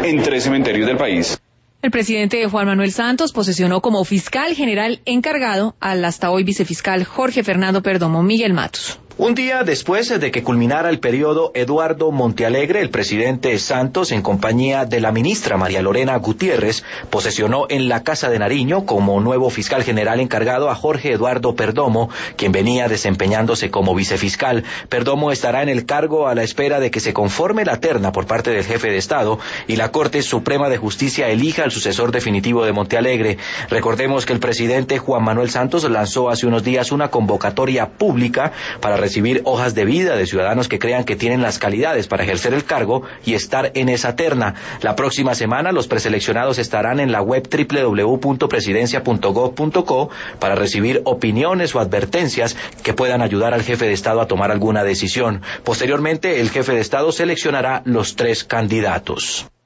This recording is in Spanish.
en 3 cementerios del país. El presidente Juan Manuel Santos posesionó como fiscal general encargado al hasta hoy vicefiscal Jorge Fernando Perdomo. Miguel Matos. Un día después de que culminara el periodo Eduardo Montealegre, el presidente Santos, en compañía de la ministra María Lorena Gutiérrez, posesionó en la Casa de Nariño como nuevo fiscal general encargado a Jorge Eduardo Perdomo, quien venía desempeñándose como vicefiscal. Perdomo estará en el cargo a la espera de que se conforme la terna por parte del jefe de Estado y la Corte Suprema de Justicia elija al sucesor definitivo de Montealegre. Recordemos que el presidente Juan Manuel Santos lanzó hace unos días una convocatoria pública para recibir hojas de vida de ciudadanos que crean que tienen las calidades para ejercer el cargo y estar en esa terna. La próxima semana los preseleccionados estarán en la web www.presidencia.gov.co para recibir opiniones o advertencias que puedan ayudar al jefe de Estado a tomar alguna decisión. Posteriormente, el jefe de Estado seleccionará los 3 candidatos.